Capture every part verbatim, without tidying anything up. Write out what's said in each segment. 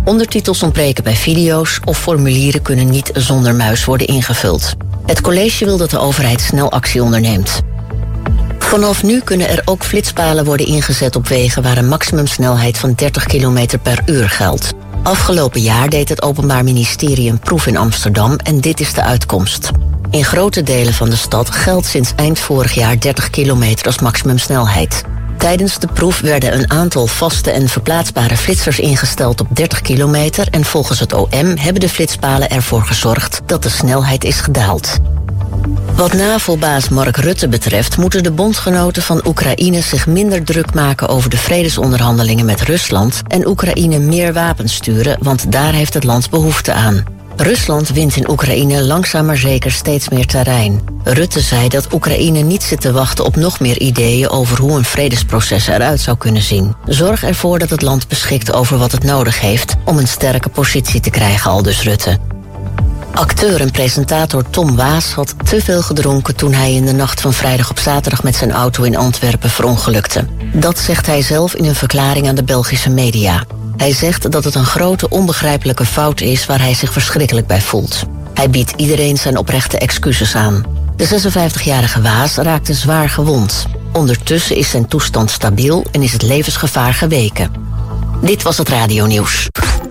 Ondertitels ontbreken bij video's of formulieren kunnen niet zonder muis worden ingevuld. Het college wil dat de overheid snel actie onderneemt. Vanaf nu kunnen er ook flitspalen worden ingezet op wegen waar een maximumsnelheid van dertig kilometer per uur geldt. Afgelopen jaar deed het Openbaar Ministerie een proef in Amsterdam en dit is de uitkomst. In grote delen van de stad geldt sinds eind vorig jaar dertig kilometer als maximumsnelheid. Tijdens de proef werden een aantal vaste en verplaatsbare flitsers ingesteld op dertig kilometer en volgens het O M hebben de flitspalen ervoor gezorgd dat de snelheid is gedaald. Wat NAVO-baas Mark Rutte betreft moeten de bondgenoten van Oekraïne zich minder druk maken over de vredesonderhandelingen met Rusland en Oekraïne meer wapens sturen, want daar heeft het land behoefte aan. Rusland wint in Oekraïne langzaam maar zeker steeds meer terrein. Rutte zei dat Oekraïne niet zit te wachten op nog meer ideeën over hoe een vredesproces eruit zou kunnen zien. Zorg ervoor dat het land beschikt over wat het nodig heeft om een sterke positie te krijgen, aldus Rutte. Acteur en presentator Tom Waas had te veel gedronken toen hij in de nacht van vrijdag op zaterdag met zijn auto in Antwerpen verongelukte. Dat zegt hij zelf in een verklaring aan de Belgische media. Hij zegt dat het een grote onbegrijpelijke fout is waar hij zich verschrikkelijk bij voelt. Hij biedt iedereen zijn oprechte excuses aan. De zesenvijftigjarige Waas raakte zwaar gewond. Ondertussen is zijn toestand stabiel en is het levensgevaar geweken. Dit was het radionieuws.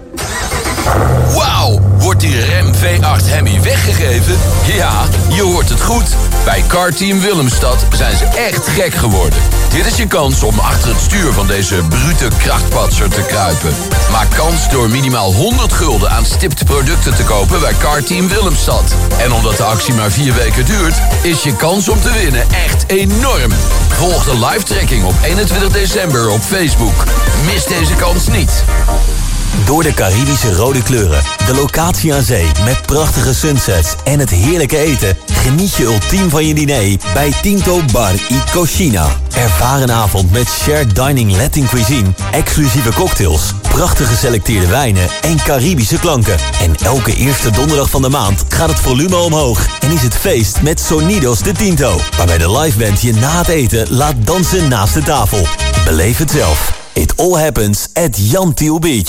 Wauw, wordt die Ram V acht Hemi weggegeven? Ja, je hoort het goed. Bij Carteam Willemstad zijn ze echt gek geworden. Dit is je kans om achter het stuur van deze brute krachtpatser te kruipen. Maak kans door minimaal honderd gulden aan stipte producten te kopen bij Carteam Willemstad. En omdat de actie maar vier weken duurt, is je kans om te winnen echt enorm. Volg de live tracking op eenentwintig december op Facebook. Mis deze kans niet. Door de Caribische rode kleuren, de locatie aan zee met prachtige sunsets en het heerlijke eten, geniet je ultiem van je diner bij Tinto Bar y Cocina. Ervaar een avond met shared dining Latin cuisine, exclusieve cocktails, prachtig geselecteerde wijnen en Caribische klanken. En elke eerste donderdag van de maand gaat het volume omhoog en is het feest met Sonidos de Tinto, waarbij de liveband je na het eten laat dansen naast de tafel. Beleef het zelf. It all happens at Jan Thiel Beach.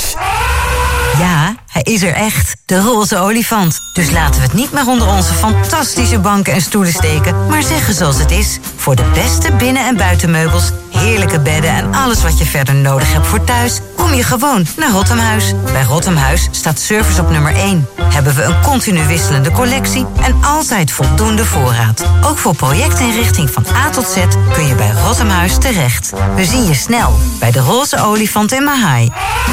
Ja, hij is er echt. De roze olifant. Dus laten we het niet meer onder onze fantastische banken en stoelen steken, maar zeggen zoals het is. Voor de beste binnen- en buitenmeubels, heerlijke bedden en alles wat je verder nodig hebt voor thuis, kom je gewoon naar Rottemhuis. Bij Rottemhuis staat service op nummer één. Hebben we een continu wisselende collectie en altijd voldoende voorraad. Ook voor projectinrichting van A tot Z kun je bij Rottemhuis terecht. We zien je snel bij de roze olifant in Mahaai.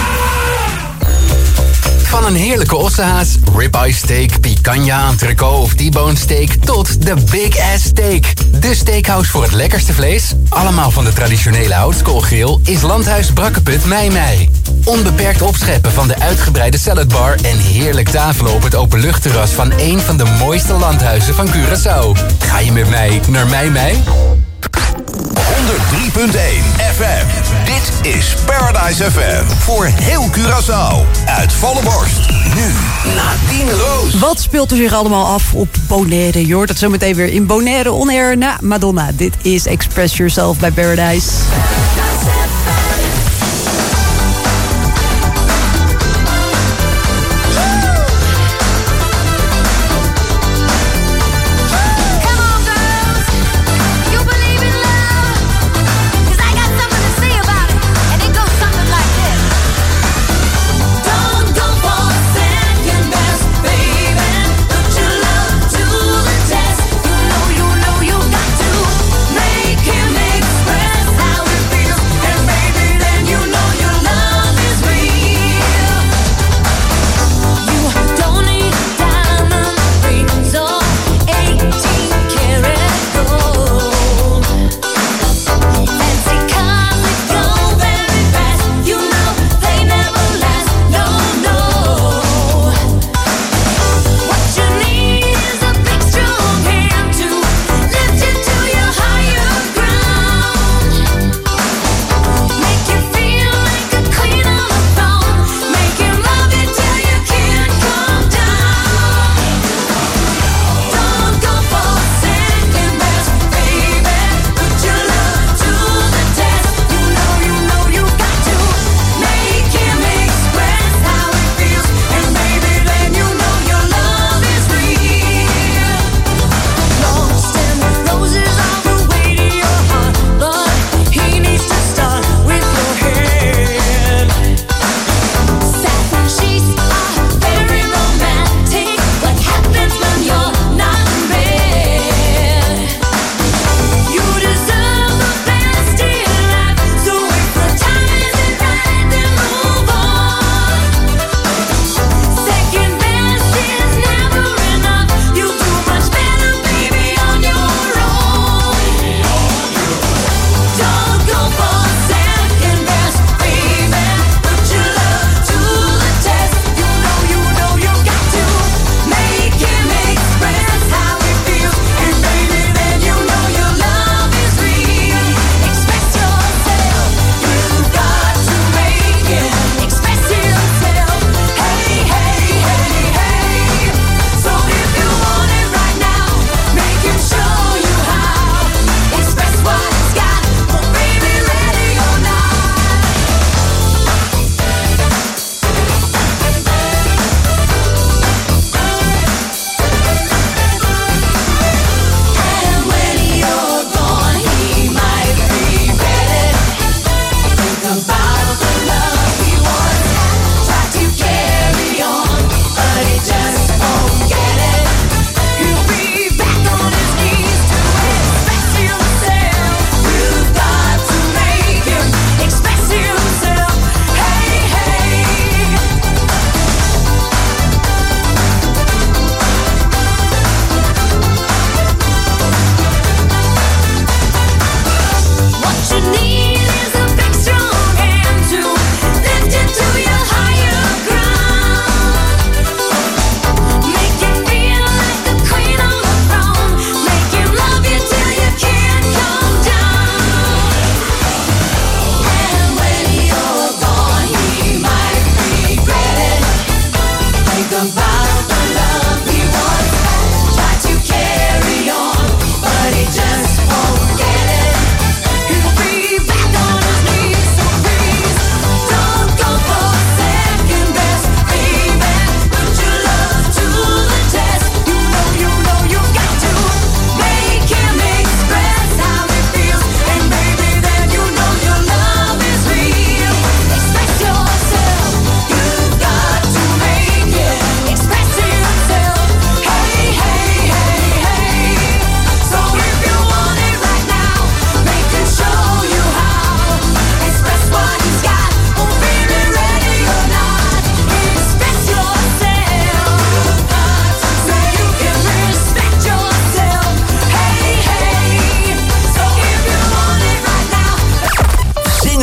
Van een heerlijke ossehaas, ribeye steak, picanha, entrecote of T-bone steak tot de Big Ass Steak. De steakhouse voor het lekkerste vlees, allemaal van de traditionele houtskoolgrill, is Landhuis Brakkeput Mei Mei. Onbeperkt opscheppen van de uitgebreide saladbar en heerlijk tafelen op het openluchtterras van een van de mooiste landhuizen van Curaçao. Ga je met mij naar Mei Mei? honderd drie punt één F M. Dit is Paradise F M. Voor heel Curaçao. Uit volle borst. Nu Nadine Roos. Wat speelt er zich allemaal af op Bonaire? Je hoort het zo meteen weer in Bonaire On Air na Madonna. Dit is Express Yourself bij Paradise. Make him express how it feels.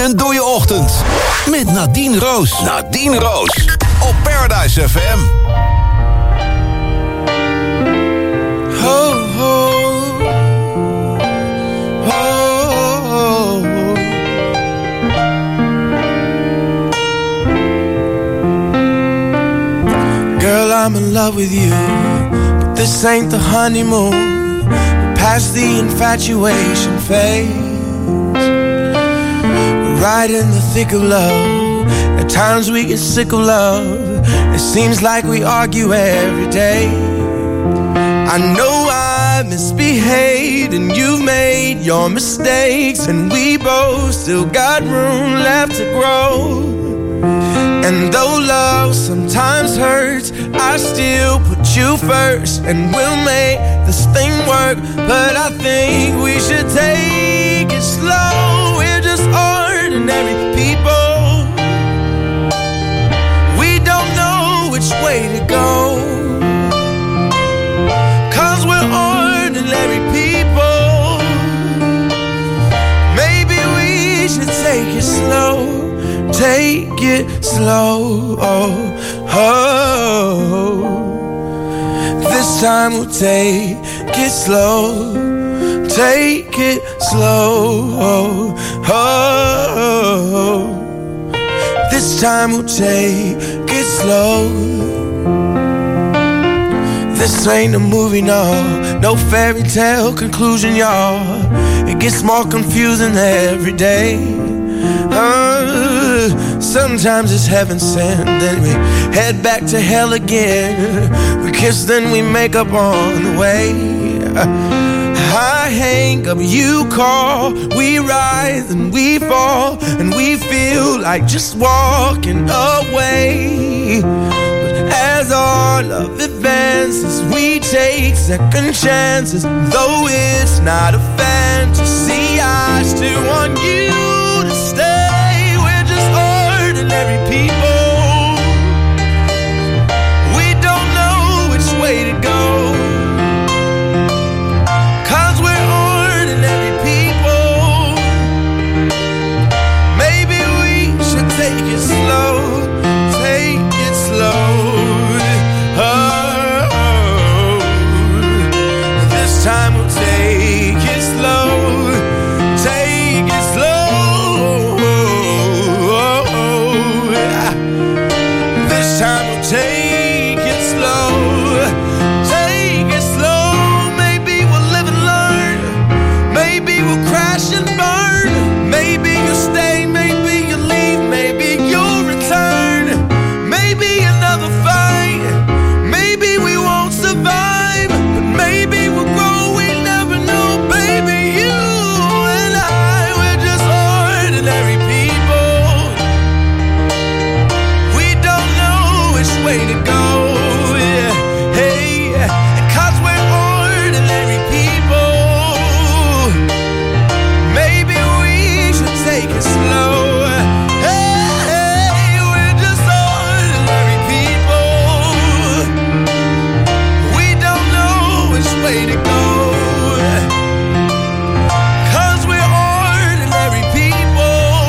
Inspireren door je ochtend. Met Nadine Roos. Nadine Roos. Op Paradise F M. Ho, ho. Ho. Girl, I'm in love with you, but this ain't the honeymoon. We're past the infatuation phase. Right in the thick of love. At times we get sick of love. It seems like we argue every day. I know I misbehaved and you've made your mistakes, and we both still got room left to grow. And though love sometimes hurts, I still put you first, and we'll make this thing work. But I think we should take it slow. We're just ordinary people. We don't know which way to go, 'cause we're ordinary people. Maybe we should take it slow. Take it slow. Oh, oh. This time we'll take it slow. Take it slow. Oh, oh. This time we'll take it slow. This ain't a movie, no. No fairy tale conclusion, y'all. It gets more confusing every day. Uh, sometimes it's heaven sent, then we head back to hell again. We kiss, then we make up on the way. I hang up, you call, we rise and we fall, and we feel like just walking away. But as our love advances, we take second chances. Though it's not a fantasy, I still want you to stay. We're just ordinary people. We don't know which way to go, 'cause we're ordinary people. Maybe we should take it slow. Take it slow. Oh, this time we'll take it slow. Take it slow. This time we'll take it slow. Take it slow. Maybe we'll live and learn. Maybe we'll crash and burn. Maybe you'll stay, maybe you'll leave, maybe you'll return. Maybe another fight. Maybe we won't survive, but maybe we'll grow. We never know, baby. You and I, we're just ordinary people. We don't know which way to go. Yeah. Hey, 'cause we're ordinary people. Maybe we should take it slow. Hey, we're just ordinary people. We don't know which way to go, 'cause we're ordinary people.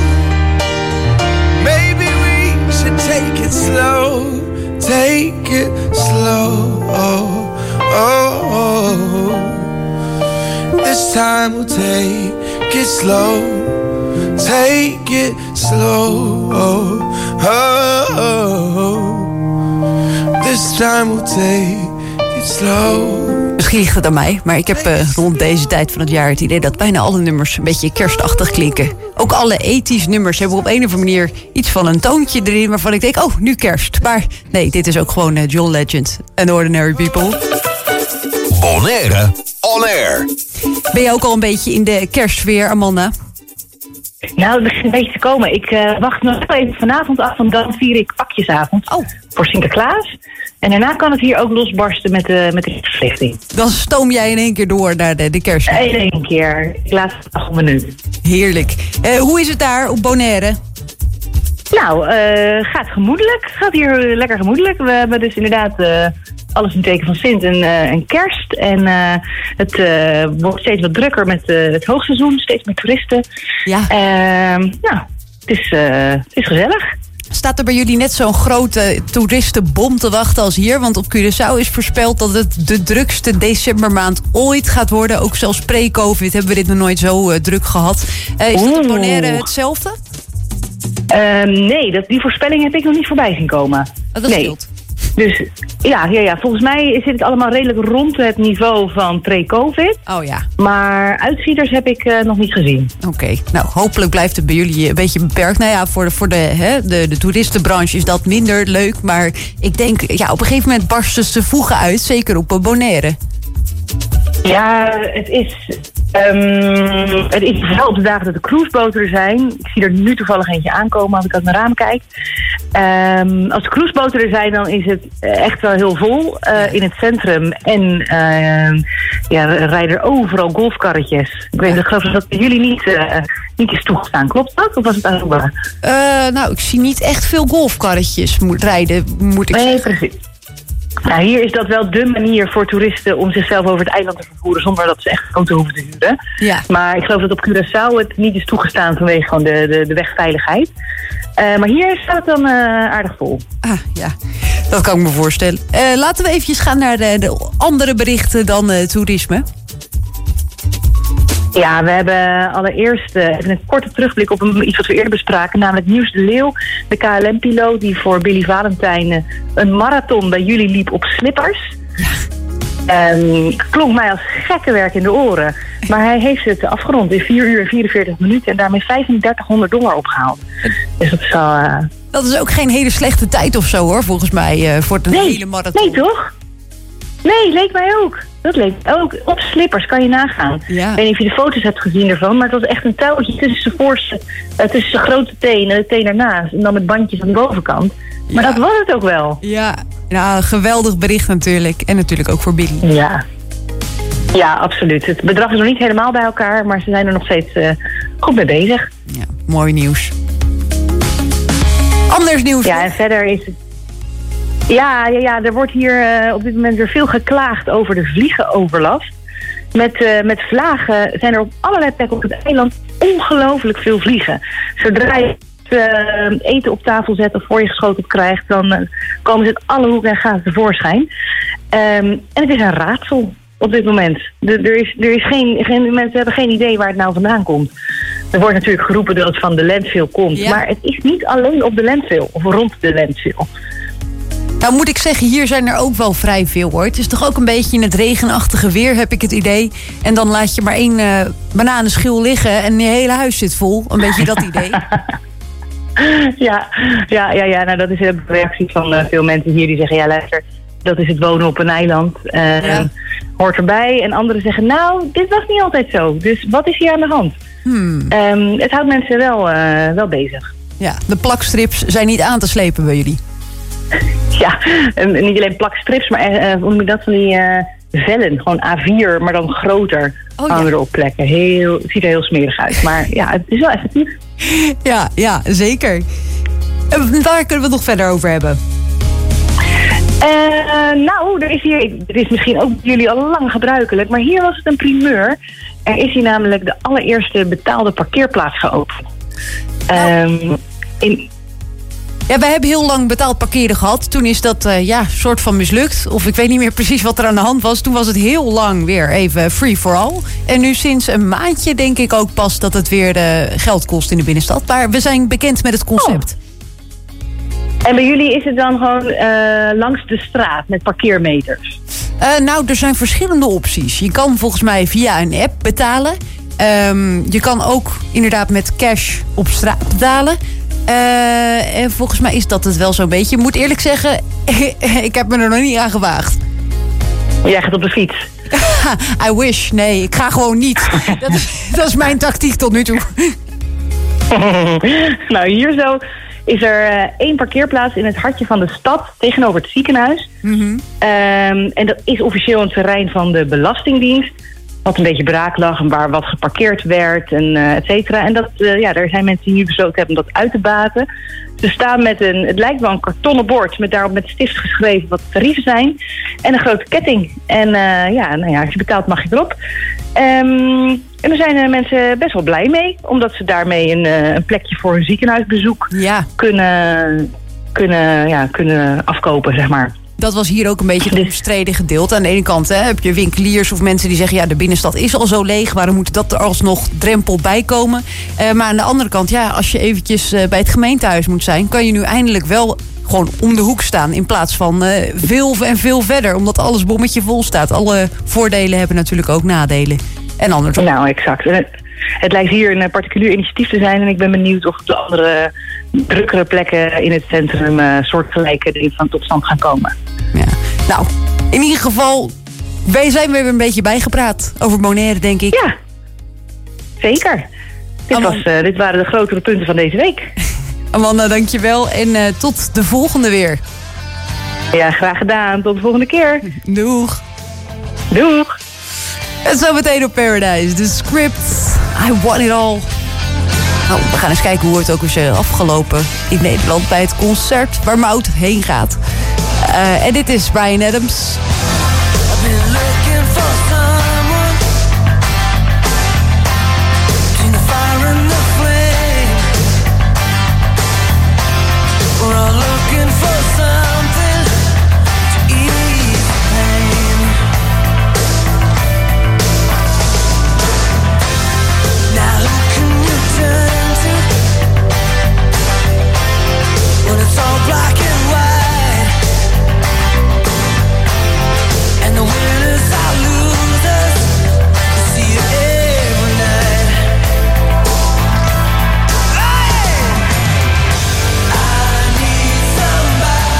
Maybe we should take it slow. Take it slow. Oh, oh, oh. This time we'll take it slow. Take it slow. Oh, oh, oh. This time we'll take it slow. Misschien ligt het aan mij, maar ik heb uh, rond deze tijd van het jaar het idee dat bijna alle nummers een beetje kerstachtig klinken. Ook alle ethisch nummers hebben op een of andere manier iets van een toontje erin waarvan ik denk, oh, nu kerst. Maar nee, dit is ook gewoon uh, John Legend en Ordinary People. Bonaire on air. Ben je ook al een beetje in de kerstsfeer, Amanda? Nou, het begint een beetje te komen. Ik uh, wacht nog even vanavond af, want dan vier ik pakjesavond oh. voor Sinterklaas. En daarna kan het hier ook losbarsten met de, met de verlichting. Dan stoom jij in één keer door naar de, de kerst. In één keer. Ik laat het nog een minuut. Heerlijk. Uh, hoe is het daar op Bonaire? Nou, uh, gaat gemoedelijk. Gaat hier lekker gemoedelijk. We hebben dus inderdaad uh, alles in het teken van Sint en, uh, en kerst. En uh, het uh, wordt steeds wat drukker met uh, het hoogseizoen. Steeds meer toeristen. Ja. Uh, nou, het is, uh, het is gezellig. Staat er bij jullie net zo'n grote toeristenbom te wachten als hier? Want op Curaçao is voorspeld dat het de drukste decembermaand ooit gaat worden. Ook zelfs pre-covid hebben we dit nog nooit zo uh, druk gehad. Uh, is dat op Bonaire hetzelfde? Uh, nee, dat, die voorspelling heb ik nog niet voorbij zien komen. Oh, dat nee. scheelt. Dus ja, ja, ja, volgens mij zit het allemaal redelijk rond het niveau van pre-covid. Oh ja. Maar uitschieters heb ik uh, nog niet gezien. Oké, okay. Nou hopelijk blijft het bij jullie een beetje beperkt. Nou ja, voor de, voor de, hè, de, de toeristenbranche is dat minder leuk. Maar ik denk, ja, op een gegeven moment barsten ze voegen uit. Zeker op Bonaire. Ja, het is... Um, het is vooral op de dagen dat de cruiseboten er zijn. Ik zie er nu toevallig eentje aankomen als ik uit mijn raam kijk. Um, als de cruiseboten er zijn, dan is het echt wel heel vol uh, in het centrum. En uh, ja, er rijden er overal golfkarretjes. Ik weet niet, ik geloof dat bij jullie niet, uh, niet is toegestaan. Klopt dat? Of was het Aruba? Uh, nou, ik zie niet echt veel golfkarretjes moet rijden, moet ik nee, zeggen. Nee, precies. Nou, hier is dat wel dé manier voor toeristen om zichzelf over het eiland te vervoeren zonder dat ze echt een auto hoeven te huren. Ja. Maar ik geloof dat op Curaçao het niet is toegestaan vanwege gewoon de, de, de wegveiligheid. Uh, maar hier staat het dan uh, aardig vol. Ah, ja. Dat kan ik me voorstellen. Uh, laten we eventjes gaan naar de, de andere berichten dan uh, toerisme. Ja, we hebben allereerst uh, even een korte terugblik op een, iets wat we eerder bespraken. Namelijk Nieuws de Leeuw, de K L M-piloot die voor Billy Valentijn uh, een marathon bij jullie liep op slippers. Ja. Um, klonk mij als gekke werk in de oren. Maar hij heeft het afgerond in vier uur en vierenveertig minuten en daarmee vijfendertighonderd dollar opgehaald. Dus dat is al... Uh... Dat is ook geen hele slechte tijd of zo hoor, volgens mij, uh, voor een nee, hele marathon. Nee, toch? Nee, leek mij ook. Dat leek ook. Op slippers kan je nagaan. Ja. Ik weet niet of je de foto's hebt gezien ervan, maar het was echt een touwtje tussen zijn voorste, uh, tussen zijn grote teen en de teen ernaast. En dan met bandjes aan de bovenkant. Maar ja. Dat was het ook wel. Ja, nou, een geweldig bericht natuurlijk. En natuurlijk ook voor Billy. Ja. Ja, absoluut. Het bedrag is nog niet helemaal bij elkaar, maar ze zijn er nog steeds uh, goed mee bezig. Ja, mooi nieuws. Anders nieuws. Ja, en verder is het... Ja, ja, ja, er wordt hier uh, op dit moment weer veel geklaagd over de vliegenoverlast. Met, uh, met vlagen zijn er op allerlei plekken op het eiland ongelooflijk veel vliegen. Zodra je uh, eten op tafel zet of voor je geschoten krijgt, dan uh, komen ze uit alle hoeken en gaten tevoorschijn. Um, en het is een raadsel op dit moment. De, er is, er is geen, geen, mensen hebben geen idee waar het nou vandaan komt. Er wordt natuurlijk geroepen dat het van de landfill komt. Ja. Maar het is niet alleen op de landfill of rond de landfill. Nou moet ik zeggen, hier zijn er ook wel vrij veel hoor. Het is toch ook een beetje in het regenachtige weer, heb ik het idee. En dan laat je maar één uh, bananenschil liggen en je hele huis zit vol. Een beetje dat idee. ja, ja, ja, ja, nou dat is de reactie van uh, veel mensen hier die zeggen, ja luister, dat is het wonen op een eiland. Uh, ja. Hoort erbij. En anderen zeggen, nou, dit was niet altijd zo. Dus wat is hier aan de hand? Hmm. Um, het houdt mensen wel, uh, wel bezig. Ja, de plakstrips zijn niet aan te slepen bij jullie. Ja, um, niet alleen plakstrips, maar uh, hoe noem je dat van die uh, vellen. Gewoon A vier, maar dan groter. Oh, hangen ja. er op plekken. Heel, het ziet er heel smerig uit. Maar ja, het is wel effectief. Ja, ja, zeker. En waar kunnen we het nog verder over hebben? Uh, nou, er is hier, het is misschien ook bij jullie al lang gebruikelijk, maar hier was het een primeur. Er is hier namelijk de allereerste betaalde parkeerplaats geopend. Nou. Um, in... Ja, wij hebben heel lang betaald parkeren gehad. Toen is dat uh, ja, soort van mislukt. Of ik weet niet meer precies wat er aan de hand was. Toen was het heel lang weer even free for all. En nu sinds een maandje denk ik ook pas dat het weer uh, geld kost in de binnenstad. Maar we zijn bekend met het concept. Oh. En bij jullie is het dan gewoon uh, langs de straat met parkeermeters? Uh, nou, er zijn verschillende opties. Je kan volgens mij via een app betalen. Um, je kan ook inderdaad met cash op straat betalen. Uh, en volgens mij is dat het wel zo'n beetje. Ik moet eerlijk zeggen, ik heb me er nog niet aan gewaagd. Jij gaat op de fiets? I wish. Nee, ik ga gewoon niet. Dat is, dat is mijn tactiek tot nu toe. Nou, hier zo is er uh, één parkeerplaats in het hartje van de stad tegenover het ziekenhuis. Mm-hmm. Um, en dat is officieel een terrein van de Belastingdienst. wat een beetje braak lag en waar wat geparkeerd werd en uh, et cetera. En dat, uh, ja, er zijn mensen die nu besloten hebben om dat uit te baten. Ze staan met een, het lijkt wel een kartonnen bord met daarop met stift geschreven wat de tarieven zijn. En een grote ketting. En uh, ja, nou ja, als je betaalt mag je erop. Um, en daar zijn uh, mensen best wel blij mee, omdat ze daarmee een, uh, een plekje voor hun ziekenhuisbezoek ja. kunnen, kunnen, ja, kunnen afkopen, zeg maar. Dat was hier ook een beetje het omstreden gedeelte. Aan de ene kant hè, heb je winkeliers of mensen die zeggen... ja, de binnenstad is al zo leeg, waarom moet dat er alsnog drempel bij komen? Uh, maar aan de andere kant, ja, als je eventjes uh, bij het gemeentehuis moet zijn... kan je nu eindelijk wel gewoon om de hoek staan... in plaats van uh, veel en veel verder, omdat alles bommetje vol staat. Alle voordelen hebben natuurlijk ook nadelen. En andersom. Nou, exact. Het, het lijkt hier een particulier initiatief te zijn... en ik ben benieuwd of op de andere drukkere plekken in het centrum... Uh, soortgelijke dingen van tot stand gaan komen. Ja. Nou, in ieder geval, wij zijn weer een beetje bijgepraat over Bonaire, denk ik. Ja, zeker. Dit, was, uh, dit waren de grotere punten van deze week. Amanda, dankjewel en uh, tot de volgende weer. Ja, graag gedaan. Tot de volgende keer. Doeg. Doeg. En zo meteen op Paradise. The Script. I want it all. Nou, we gaan eens kijken hoe het ook is afgelopen in Nederland bij het concert waar Mout heen gaat. Uh, en dit is Bryan Adams. Somebody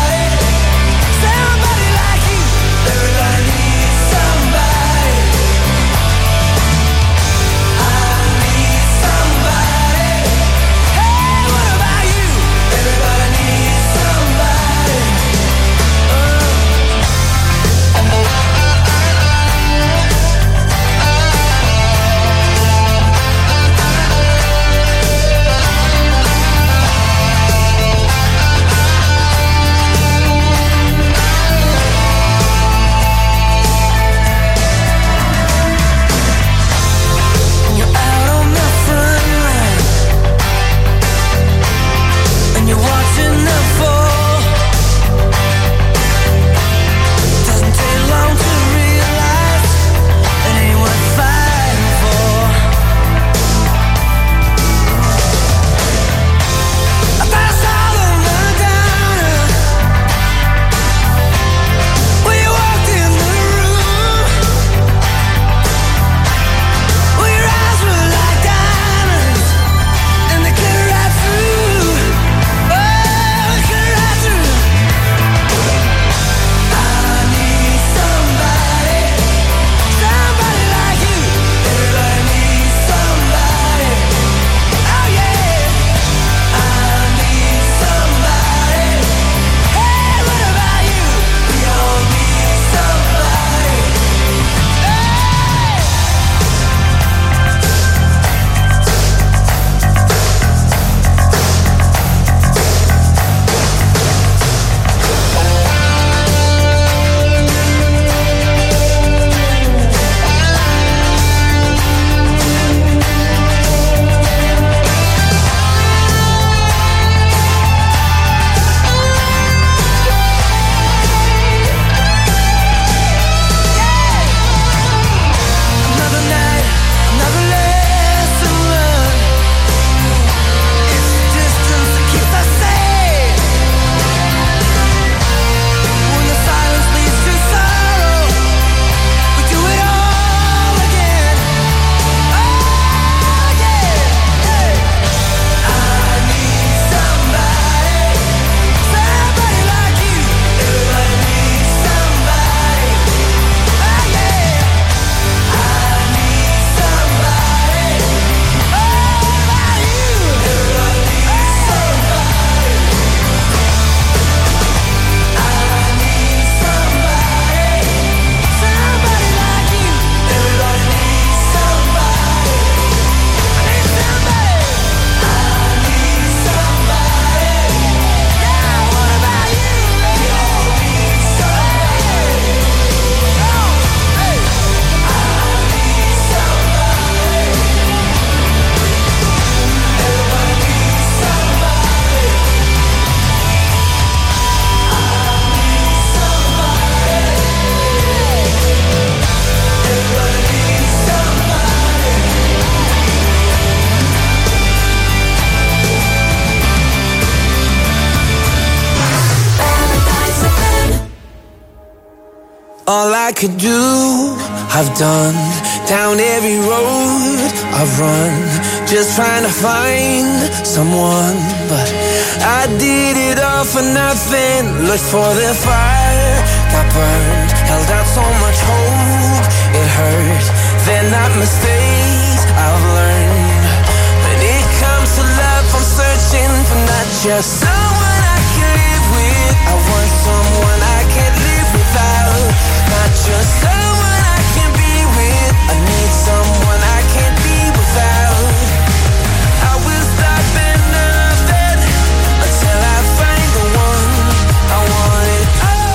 I could do, I've done. Down every road I've run, just trying to find someone. But I did it all for nothing. Looked for the fire, got burned. Held out so much hope, it hurt. They're not mistakes I've learned. When it comes to love, I'm searching for not just someone I can live with. I want someone I can't live without. Not just someone I can be with. I need someone I can't be without. I will stop at nothing until I find the one. I want it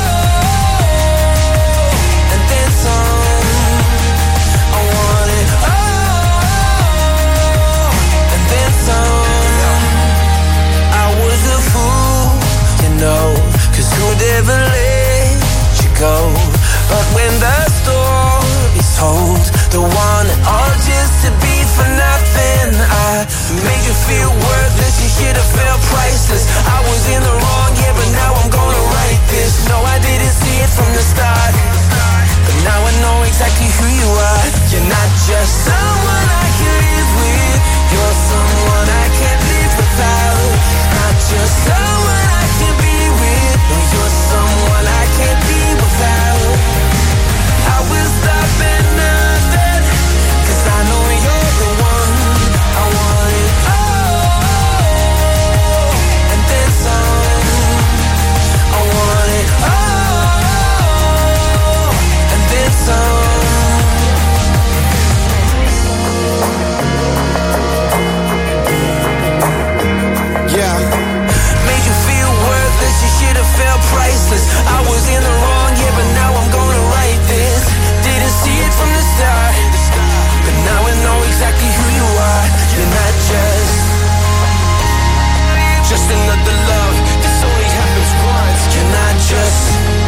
all, and then some. I want it all, and then some. I was a fool, you know, 'cause who'd ever let you go? But when the story's told, the one and all just to be for nothing. I made you feel worthless, you should have felt priceless. I was in the wrong, yeah, but now I'm gonna write this. No, I didn't see it from the start, but now I know exactly who you are. You're not just someone I can live with. You're someone I can't live without. Not just someone I can be with. You're someone I can't be without. I will stop at nothing, 'cause I know you're the one. I want it all, and then some. I want it all, and then some. Yeah. Made you feel worthless, you should have felt priceless. I was in the wrong, yeah, but now I'm gonna write this. Didn't see it from the start, but now I know exactly who you are. You're not just Just another love, this only happens once. You're not just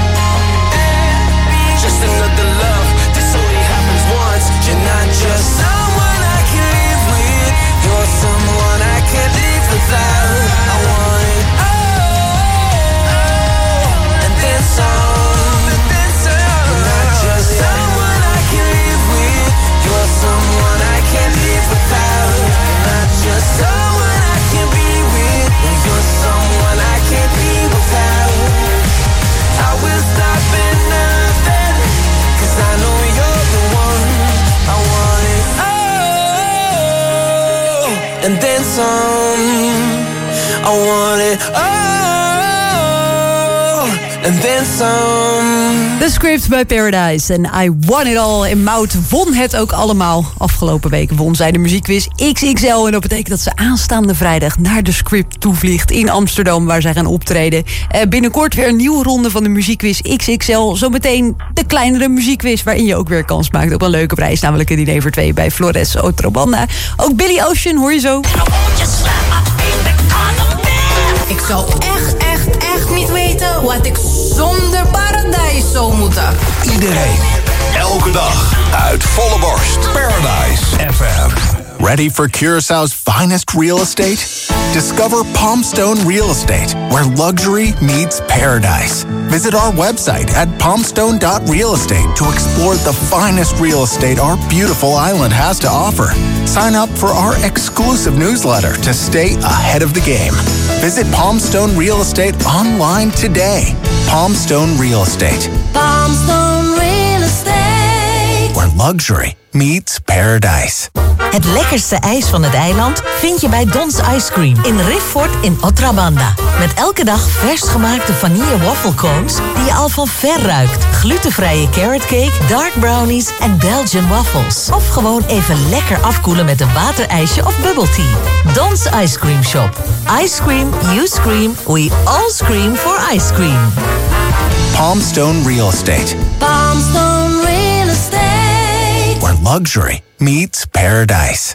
Just another love, this only happens once. You're not just someone I can live with. You're someone I can't live without. I want it all, and then some. You're not just someone I can live with. You're someone I can't live without. You're not just someone I can be with. You're someone I can't be without. I will stop at nothing, 'cause I know you're the one. I want it all, and then some. I want it all, and then some. The Script bij Paradise en I Want It All. En Mout won het ook allemaal. Afgelopen week won zij de muziekquiz X X L. En dat betekent dat ze aanstaande vrijdag naar de Script toevliegt in Amsterdam, waar zij gaan optreden. Uh, binnenkort weer een nieuwe ronde van de muziekquiz X X L. Zometeen de kleinere muziekquiz, waarin je ook weer kans maakt op een leuke prijs. Namelijk een diner voor twee bij Flores Otrobanda. Ook Billy Ocean hoor je zo. Ik zou echt, echt, echt niet weten wat ik zonder Paradise zou moeten. Iedereen, elke dag, uit volle borst. Paradise F M. Ready for Curaçao's finest real estate? Discover Palmstone Real Estate, where luxury meets paradise. Visit our website at palmstone dot real estate to explore the finest real estate our beautiful island has to offer. Sign up for our exclusive newsletter to stay ahead of the game. Visit Palmstone Real Estate online today. Palmstone Real Estate. Palmstone Real Estate. Where luxury meets paradise. Het lekkerste ijs van het eiland vind je bij Don's Ice Cream in Rifford in Otrabanda. Met elke dag vers gemaakte vanille waffle cones die je al van ver ruikt. Glutenvrije carrot cake, dark brownies en Belgian waffles. Of gewoon even lekker afkoelen met een waterijsje of bubble tea. Don's Ice Cream Shop. Ice cream, you scream, we all scream for ice cream. Palmstone Real Estate. Palmstone Real Estate. Where luxury meets paradise.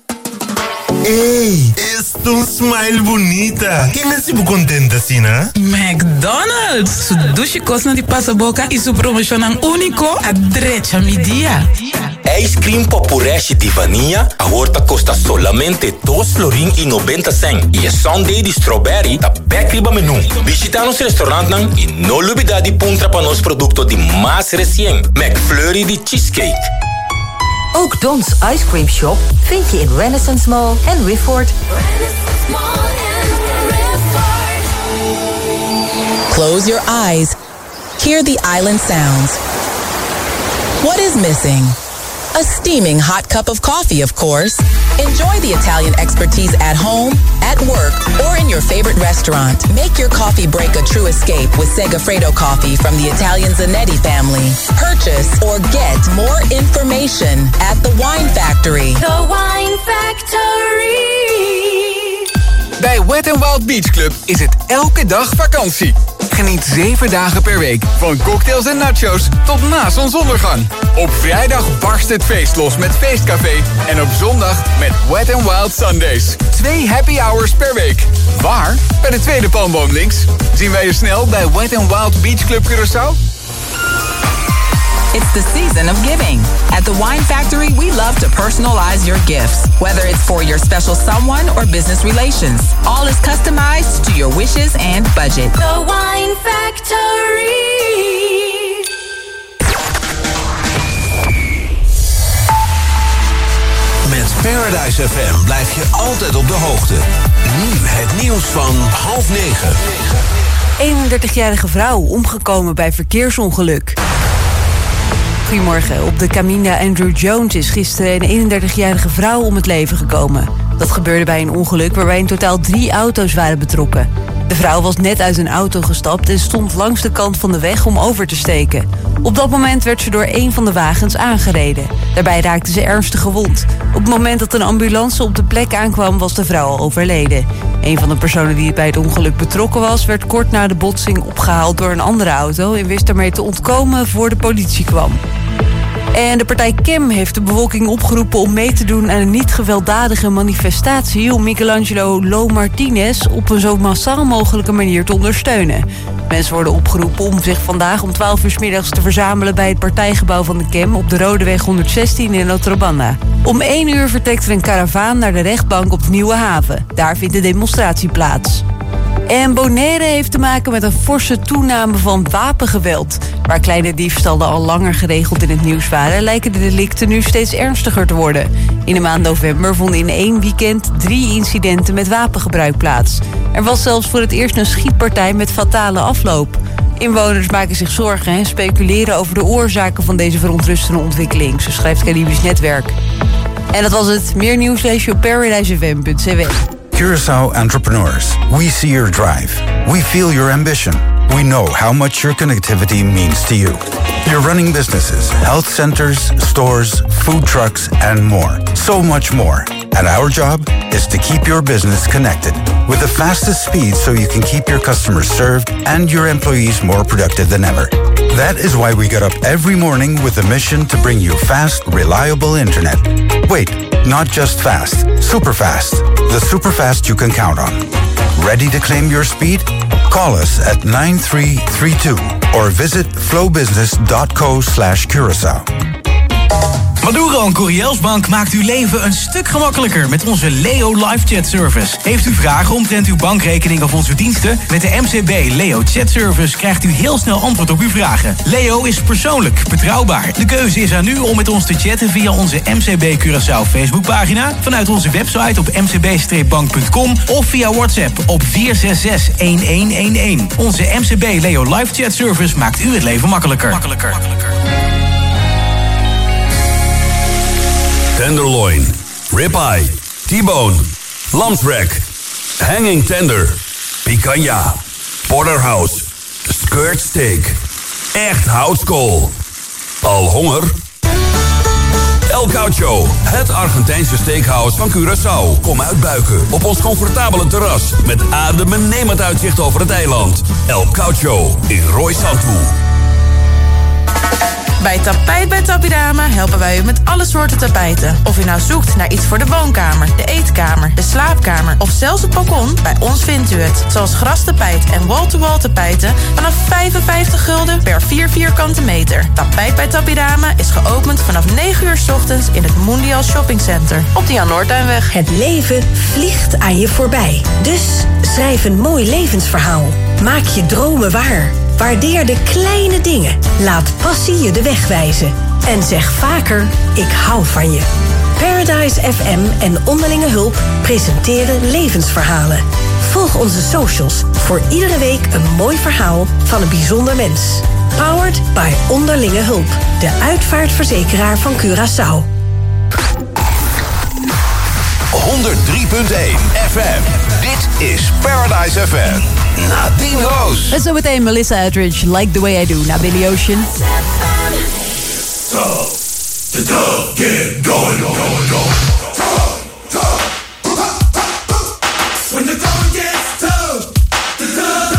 Ei, es tu smile bonita. Quem é tipo contenta assim, né? McDonald's. Su dushi kosna di passa boca e su promocionan único a drecha mi dia. ice cream popureshi di vanilla, ahorita costa solamente dos florin y noventa cent. Y el sundae di strawberry, ta bekriba menu. Visita nos restaurant nang y no olvida di puntra pa nos producto di más recién. McFlurry di cheesecake. Ook Don's Ice Cream Shop vind je in Renaissance Mall en Rifford. Close your eyes. Hear the island sounds. What is missing? A steaming hot cup of coffee, of course. Enjoy the Italian expertise at home, at work, or in your favorite restaurant. Make your coffee break a true escape with Segafredo coffee from the Italian Zanetti family. Purchase or get more information at The Wine Factory. The Wine Factory. Bij Wet n Wild Beach Club is het elke dag vakantie. Geniet zeven dagen per week van cocktails en nachos tot na zonsondergang. Op vrijdag barst het feest los met Feestcafé. En op zondag met Wet n Wild Sundays. Twee happy hours per week. Waar? Bij de tweede palmboom links. Zien wij je snel bij Wet n Wild Beach Club Curaçao? It's the season of giving. At the Wine Factory, we love to personalize your gifts, whether it's for your special someone or business relations. All is customized to your wishes and budget. The Wine Factory. Met Paradise F M blijf je altijd op de hoogte. Nu het nieuws van half negen. eenendertigjarige vrouw omgekomen bij verkeersongeluk. Goedemorgen. Op de Camina Andrew Jones is gisteren een eenendertigjarige vrouw om het leven gekomen. Dat gebeurde bij een ongeluk waarbij in totaal drie auto's waren betrokken. De vrouw was net uit een auto gestapt en stond langs de kant van de weg om over te steken. Op dat moment werd ze door een van de wagens aangereden. Daarbij raakte ze ernstig gewond. Op het moment dat een ambulance op de plek aankwam was de vrouw al overleden. Een van de personen die bij het ongeluk betrokken was werd kort na de botsing opgehaald door een andere auto en wist ermee te ontkomen voor de politie kwam. En de partij Kem heeft de bevolking opgeroepen om mee te doen aan een niet gewelddadige manifestatie om Michelangelo Lo Martinez op een zo massaal mogelijke manier te ondersteunen. Mensen worden opgeroepen om zich vandaag om twaalf uur 's middags te verzamelen bij het partijgebouw van de Kem op de Rodeweg honderdzestien in Otrabanda. Om één uur vertrekt er een karavaan naar de rechtbank op de Nieuwe Haven. Daar vindt de demonstratie plaats. En Bonaire heeft te maken met een forse toename van wapengeweld. Waar kleine diefstallen al langer geregeld in het nieuws waren, lijken de delicten nu steeds ernstiger te worden. In de maand november vonden in één weekend drie incidenten met wapengebruik plaats. Er was zelfs voor het eerst een schietpartij met fatale afloop. Inwoners maken zich zorgen en speculeren over de oorzaken van deze verontrustende ontwikkeling, zo schrijft Caribisch Netwerk. En dat was het. Meer nieuws lees je op paradise f m punt c w. Curaçao entrepreneurs, we see your drive. We feel your ambition. We know how much your connectivity means to you. You're running businesses, health centers, stores, food trucks, and more. So much more. And our job is to keep your business connected with the fastest speed so you can keep your customers served and your employees more productive than ever. That is why we get up every morning with a mission to bring you fast, reliable internet. Wait, not just fast, super fast. The super fast you can count on. Ready to claim your speed? Call us at nine three three two or visit flowbusiness.co slash Curaçao. Maduro en Corielsbank maakt uw leven een stuk gemakkelijker met onze Leo Live Chat Service. Heeft u vragen omtrent uw bankrekening of onze diensten? Met de M C B Leo Chat Service krijgt u heel snel antwoord op uw vragen. Leo is persoonlijk, betrouwbaar. De keuze is aan u om met ons te chatten via onze M C B Curaçao Facebookpagina, vanuit onze website op m c b bank punt com of via WhatsApp op vier zes zes een een een een. Onze M C B Leo Live Chat Service maakt u het leven makkelijker. makkelijker. makkelijker. Tenderloin, ribeye, T-bone, lamsrack, hanging tender, picanha, porterhouse, skirt steak, echt houtskool. Al honger? El Caucho, het Argentijnse steakhouse van Curaçao. Kom uitbuiken op ons comfortabele terras met adembenemend uitzicht over het eiland. El Caucho in Roy Santu. Bij Tapijt bij Tapidama helpen wij u met alle soorten tapijten. Of u nou zoekt naar iets voor de woonkamer, de eetkamer, de slaapkamer of zelfs het balkon, bij ons vindt u het. Zoals grastapijt en wall-to-wall tapijten vanaf vijfenvijftig gulden per vier vierkante meter. Tapijt bij Tapirama is geopend vanaf negen uur 's ochtends in het Mondial Shopping Center op de Jan Noordtuinweg. Het leven vliegt aan je voorbij. Dus schrijf een mooi levensverhaal. Maak je dromen waar. Waardeer de kleine dingen. Laat passie je de weg wijzen. En zeg vaker, ik hou van je. Paradise F M en Onderlinge Hulp presenteren levensverhalen. Volg onze socials voor iedere week een mooi verhaal van een bijzonder mens. Powered by Onderlinge Hulp, de uitvaartverzekeraar van Curaçao. honderd drie punt één F M. Dit is Paradise F M. Nadine Roos. En zo meteen Melissa Etheridge, Like the Way I Do, naar Billy Ocean. So, the dog get going, going, going. When the going gets tough, the dog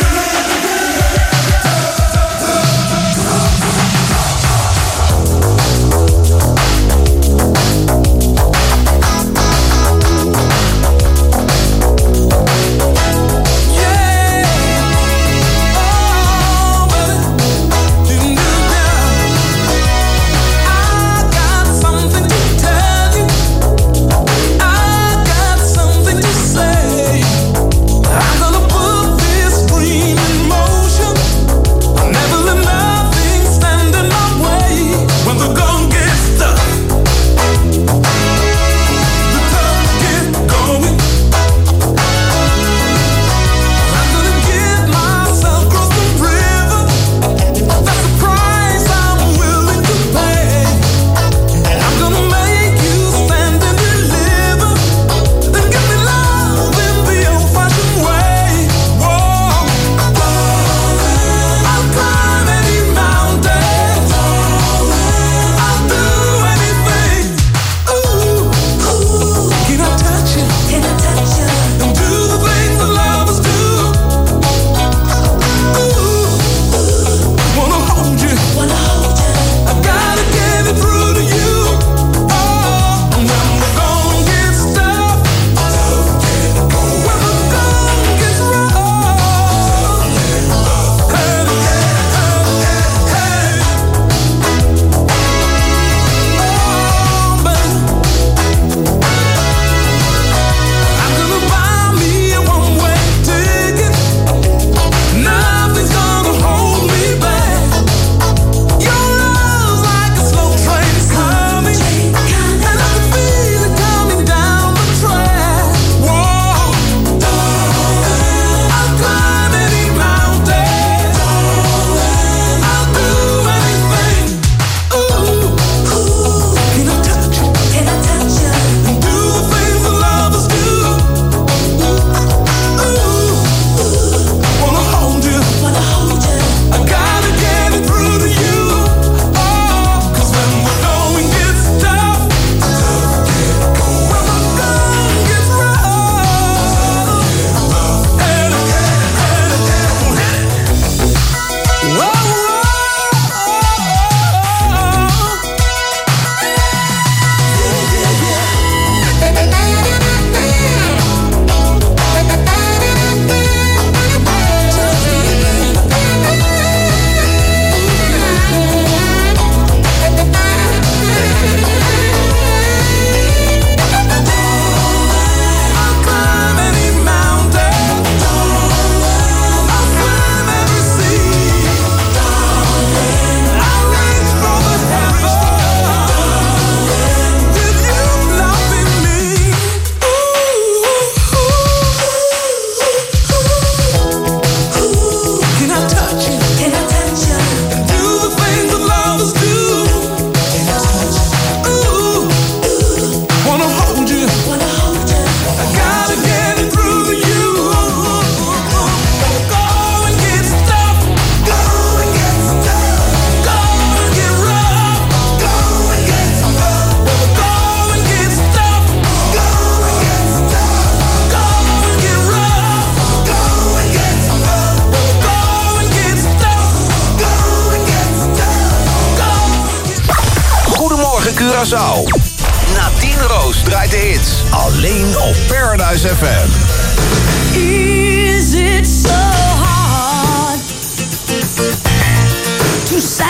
Curaçao. Nadine Roos draait de hits. Alleen op Paradise F M. Is it so hard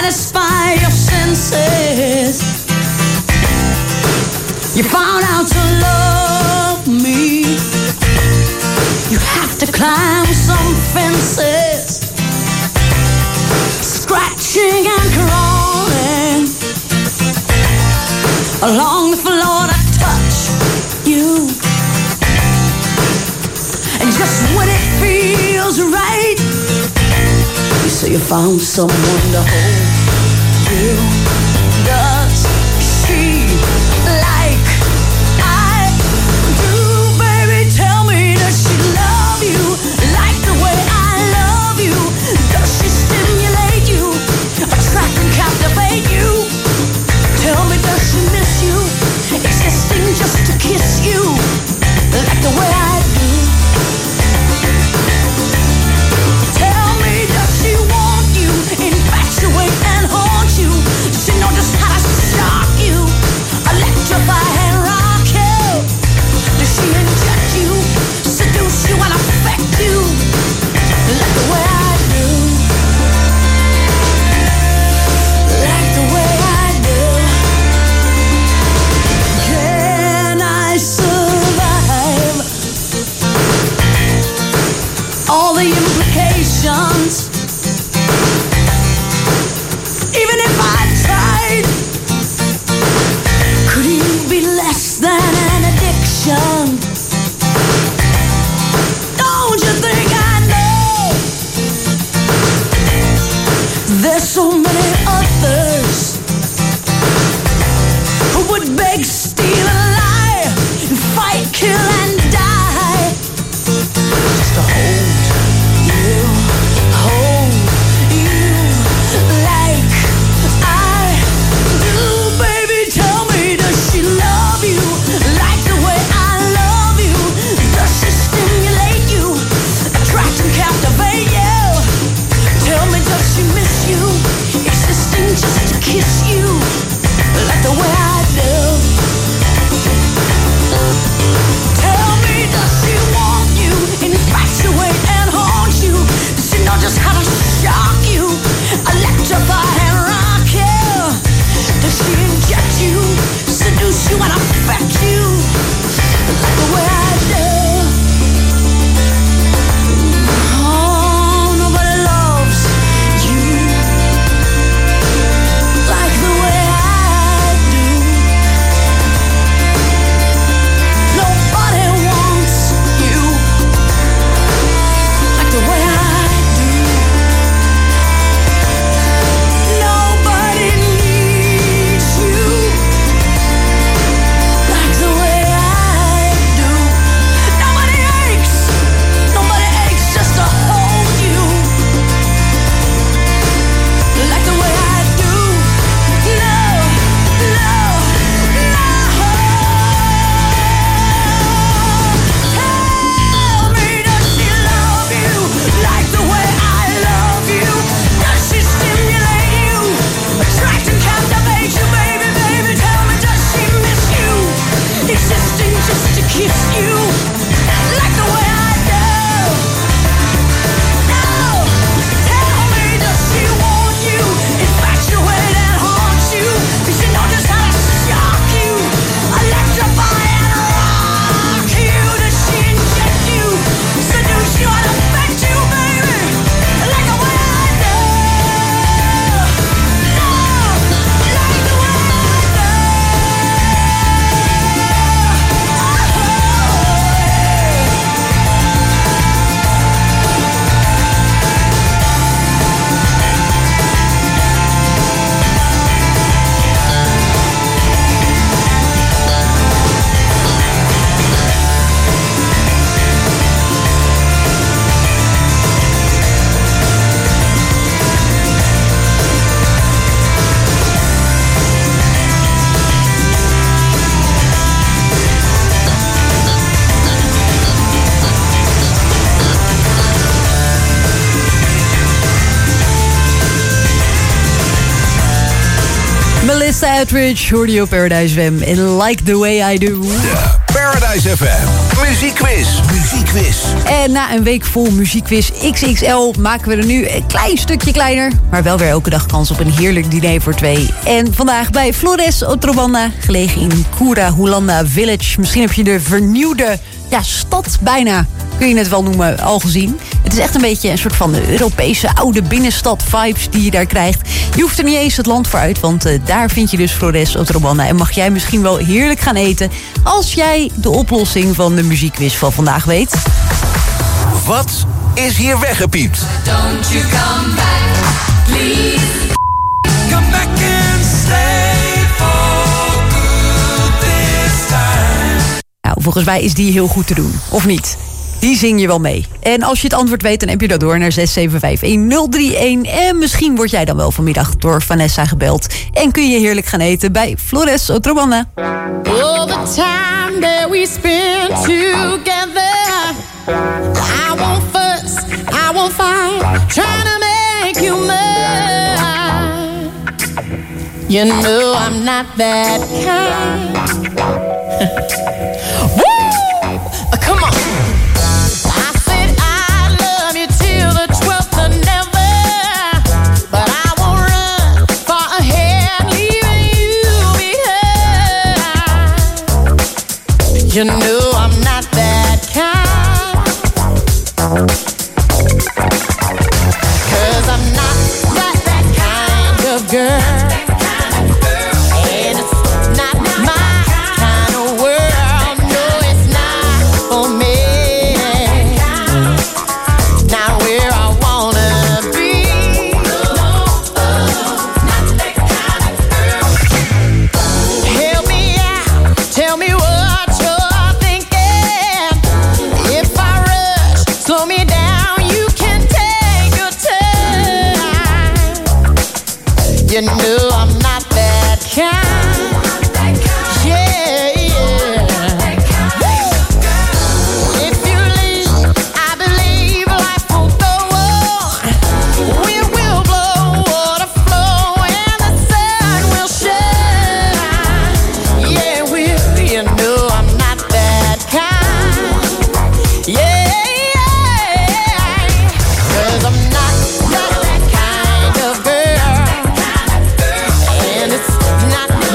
satisfy your senses. You found out to love me. You have to climb some fences, scratching and crawling along the floor to touch you. And just when it feels right, you say you found someone to hold you. Does she like I do, baby? Tell me, does she love you like the way I love you? Does she stimulate you, attract and captivate you? Tell me, does she miss you, existing just to kiss you like the way I do? Tell me, does she want you, infatuate and haunt you? Does she know just how to shock you, electrify and rock you? Does she inject you, seduce you and affect you like the way I do? Like the way I do. Can I survive all the implications? Even if I tried, could you be less than an addiction? Don't you think I know there's so many others who would beg, steal, and lie, and fight, kill, and die just to hold you, hold you like I do, baby. Tell me, does she love you like the way I love you? Does she stimulate you, attract and captivate you? Tell me, does she miss you, existing just to kiss you like the way I do? Tell me, does she want you, infatuate and haunt you? Does she know just how to shock you, electrify and rock you? Does she inject you, seduce you and affect you like the way I do? Oh, nobody loves you like the way I do. Nobody wants you like the way I do. Nobody needs you like the way I do. Nobody aches, nobody aches just to hold you like the way I do. No, no, no. Tell me, does she love you like the way I love you? Does she stimulate you, attract and captivate you, baby, baby? Tell me, does she miss you, existing just to kiss you like the way I do? No, tell me, does she want you, infatuate and haunt you? Does she know just how to shock you, electrify and rock you? Does she inject you, seduce you and affect you, baby, like the way I do? No, like the way I do. Melissa Etheridge hoorde je op Paradise F M in Like the Way I Do. De Paradise F M. Muziekquiz. Muziekquiz. En na een week vol muziekquiz X X L maken we er nu een klein stukje kleiner. Maar wel weer elke dag kans op een heerlijk diner voor twee. En vandaag bij Flores Otrobanda, gelegen in Cura Hulanda Village. Misschien heb je de vernieuwde ja, stad bijna, kun je het wel noemen, al gezien. Het is echt een beetje een soort van de Europese oude binnenstad-vibes die je daar krijgt. Je hoeft er niet eens het land voor uit, want uh, daar vind je dus Flores Otrobanda. En mag jij misschien wel heerlijk gaan eten als jij de oplossing van de muziekquiz van vandaag weet. Wat is hier weggepiept? Don't you come back, please. Come back and stay for good this time. Nou, volgens mij is die heel goed te doen, of niet? Die zing je wel mee. En als je het antwoord weet, dan heb je dat door naar zes zeven vijf een nul drie een. En misschien word jij dan wel vanmiddag door Vanessa gebeld. En kun je heerlijk gaan eten bij Flores Otrobanda. All the time that we spend together, I won't fuss, I won't fight, trying to make you mine. You know I'm not that kind. Woo! Come on. I said I love you till the twelfth of never, but I won't run far ahead, leaving you behind. You know I'm not that kind, 'cause I'm not that, that kind of girl. You know I'm not that kind. Yeah, yeah. If you leave, I believe life will go on. Wind will blow, water flow, and the sun will shine. Yeah, will. You know I'm not that kind. Yeah. Not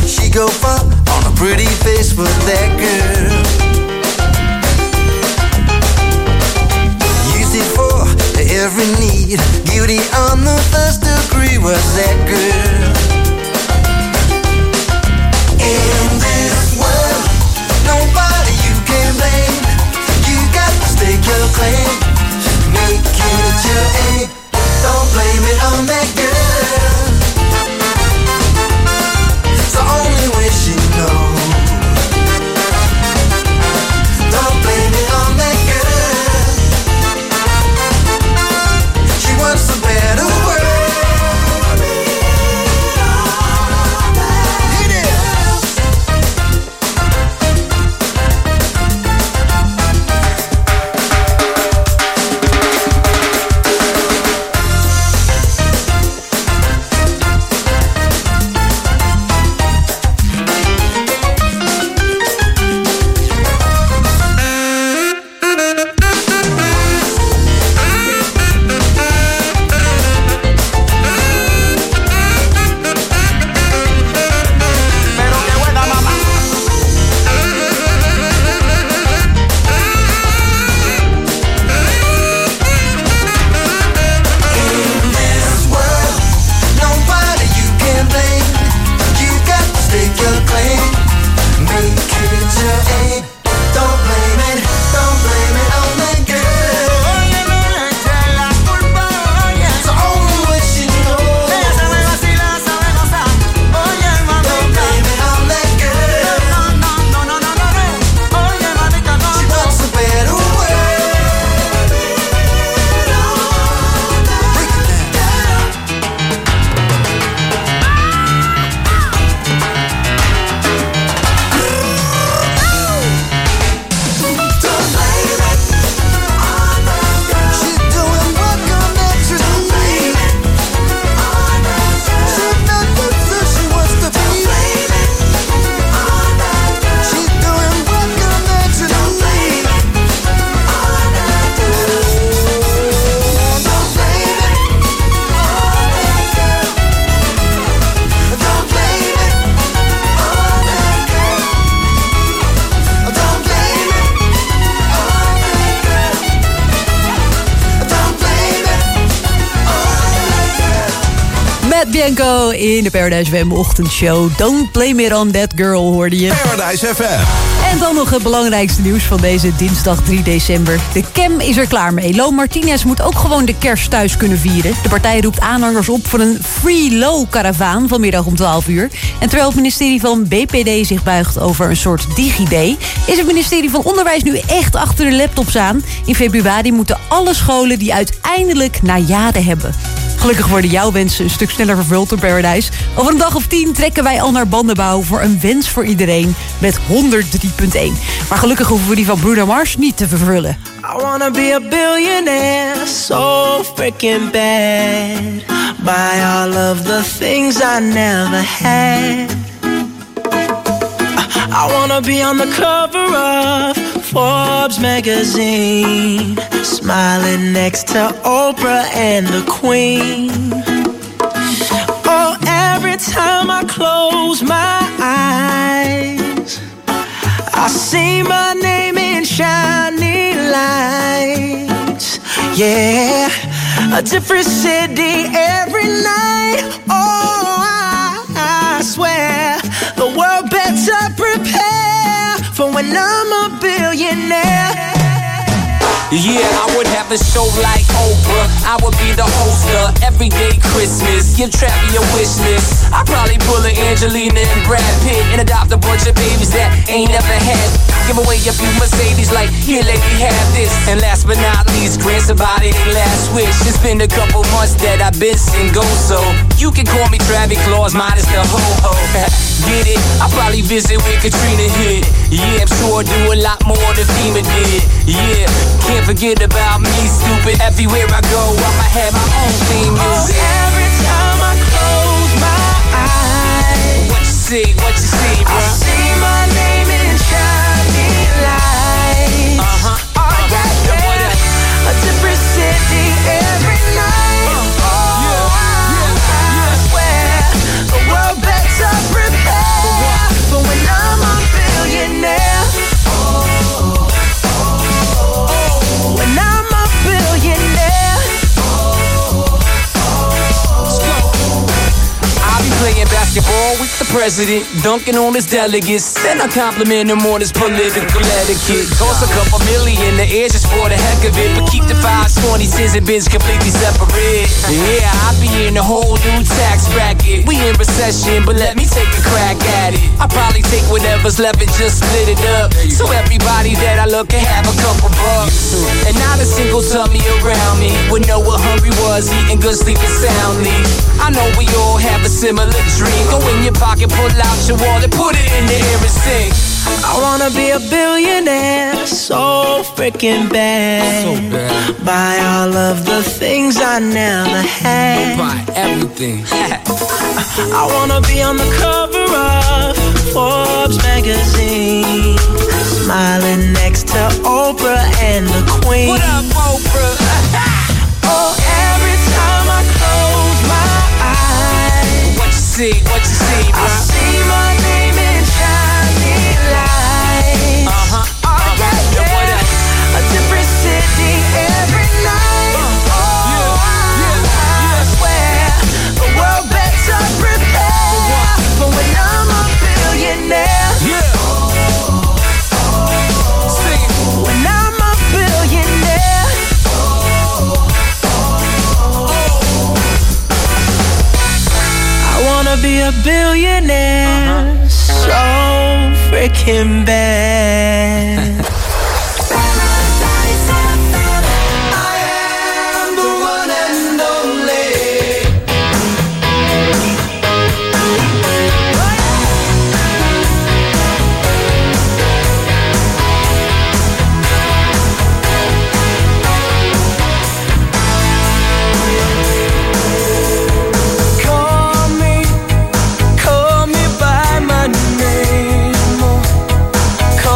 She go far on a pretty face for that girl. Use it for every need. Guilty on the first degree was that girl. In this world, nobody you can blame. You got to stake your claim. Make it your aim. Don't blame it on that girl. It's the only way she knows. Don't blame it on that girl. She wants a better world. Bianco in de Paradise F M ochtendshow. Don't blame it on that girl, hoorde je. Paradise F M. En dan nog het belangrijkste nieuws van deze dinsdag drie december. De Cam is er klaar mee. Lo Martinez moet ook gewoon de kerst thuis kunnen vieren. De partij roept aanhangers op voor een Free Lo-karavaan vanmiddag om twaalf uur. En terwijl het ministerie van B P D zich buigt over een soort DigiD... is het ministerie van Onderwijs nu echt achter de laptops aan. In februari moeten alle scholen die uiteindelijk najade hebben. Gelukkig worden jouw wensen een stuk sneller vervuld door Paradise. Over een dag of tien trekken wij al naar Bandenbouw voor een wens voor iedereen met honderd drie punt één. Maar gelukkig hoeven we die van Bruno Mars niet te vervullen. I wanna be a billionaire, so freaking bad. Buy all of the things I never had. I wanna be on the cover of Forbes magazine, smiling next to Oprah and the Queen. Oh, every time I close my eyes, I see my name in shiny lights. Yeah, a different city every night. Oh, I, I swear the world better prepare for when I'm a billionaire. Yeah, I would have a show like Oprah. I would be the host of Everyday Christmas. Give Travis your wish list. I'd probably pull a Angelina and Brad Pitt and adopt a bunch of babies that ain't never had. Give away a few Mercedes like, here, lady, have this. And last but not least, grant somebody their last wish. It's been a couple months that I've been single, so you can call me Travis Claus, minus the ho-ho. Get it? I'll probably visit where Katrina hit. Yeah, I'm sure I'll do a lot more than FEMA did. Yeah, can't forget about me, stupid. Everywhere I go, I'ma have my own theme music. Oh, every time I close my eyes, what you see, what you see, bro? I see my name in shining lights. Uh-huh. Oh, yeah, yeah. A different city every night. Uh, oh, yeah, yeah, yeah. I swear the world better prepare. president, dunking on his delegates. Then I compliment him on his political etiquette. Cost a couple million, the air just for the heck of it. But keep the fives, twenty-six and bins completely separate. Yeah, I be in a whole new tax bracket. We in recession, but let me take a crack at it. I probably take whatever's left and just split it up. So everybody that I look can have a couple bucks. And not a single tummy around me would know what hungry was, eating good, sleeping soundly. I know we all have a similar dream. Go in your pocket, pull out your wallet, put it in the air and sing. I wanna be a billionaire, so freaking bad. So bad. Buy all of the things I never had. Buy everything. I wanna be on the cover of Forbes magazine, smiling next to Oprah and the Queen. What up, Oprah? Oh, every time I close my eyes, what you see, what you see, bro? I see my name in shining lights. Uh-huh. Oh, yeah, yeah. A different city every night. Uh, oh, yeah, yeah, yeah. I swear the world better prepare for when I'm a billionaire. Yeah. Sing it. When I'm a billionaire. I wanna be a billionaire, uh-huh. So freaking bad. Call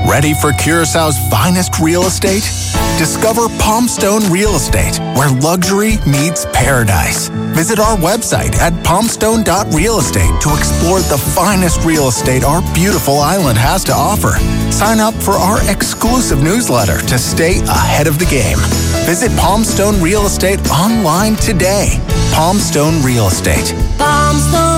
Ready for Curaçao's finest real estate? Discover Palmstone Real Estate, where luxury meets paradise. Visit our website at palmstone dot real estate to explore the finest real estate our beautiful island has to offer. Sign up for our exclusive newsletter to stay ahead of the game. Visit Palmstone Real Estate online today. Palmstone Real Estate. Palmstone.